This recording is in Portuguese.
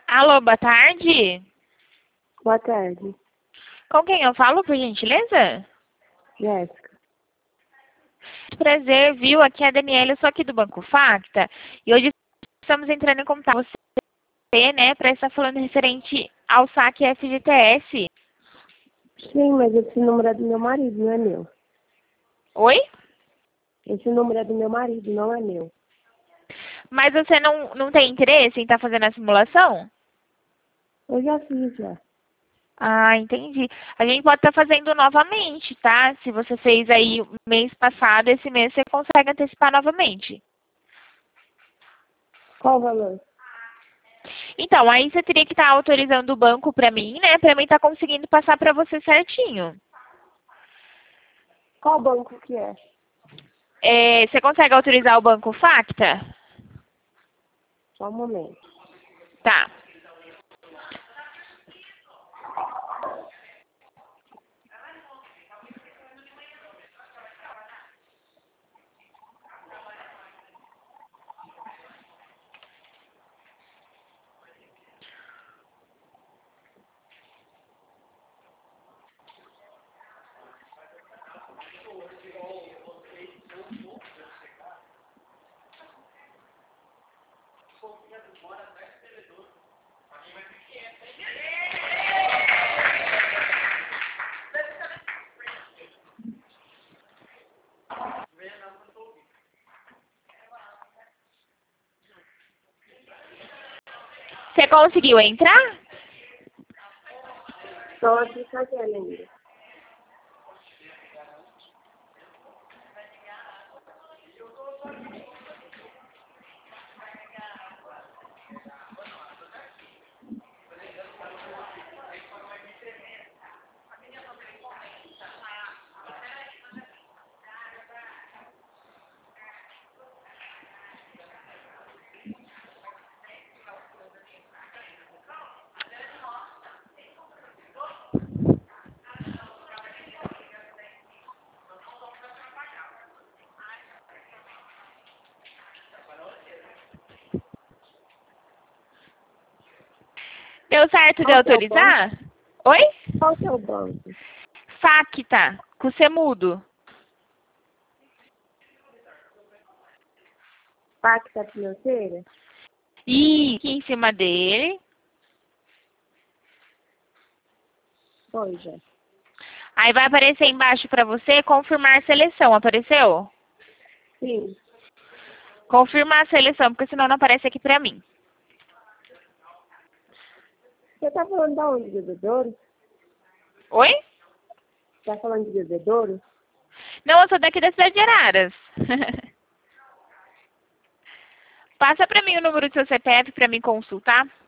Alô, boa tarde. Boa tarde. Com quem eu falo, por gentileza? Jéssica. Prazer, viu? Aqui é a Daniela, eu sou aqui do Banco Facta. E hoje estamos entrando em contato com você, né, para estar falando referente ao saque FGTS. Sim, mas esse número é do meu marido, não é meu. Oi? Esse número é do meu marido, não é meu. Mas você não tem interesse em estar fazendo a simulação? Eu já fiz, já. Ah, entendi. A gente pode estar fazendo novamente, tá? Se você fez aí mês passado, esse mês você consegue antecipar novamente. Qual o valor? Então, aí você teria que estar autorizando o banco para mim, né? Para mim estar conseguindo passar para você certinho. Qual banco que é? Você consegue autorizar o Banco Facta? Só um momento. Tá. Você conseguiu entrar? Só aqui fazendo ainda. Deu certo de Qual que é o banco? autorizar? Oi? Qual que é o banco? Facta, com C mudo. Pacta Financeira? E aqui em cima dele. Foi, já. Aí vai aparecer embaixo para você confirmar seleção. Apareceu? Sim. Confirmar a seleção, porque senão não aparece aqui para mim. Você tá falando de onde, bebedouro? Oi? Tá falando de bebedouro? Não, eu sou daqui da cidade de Araras. Passa para mim o número do seu CPF para mim consultar.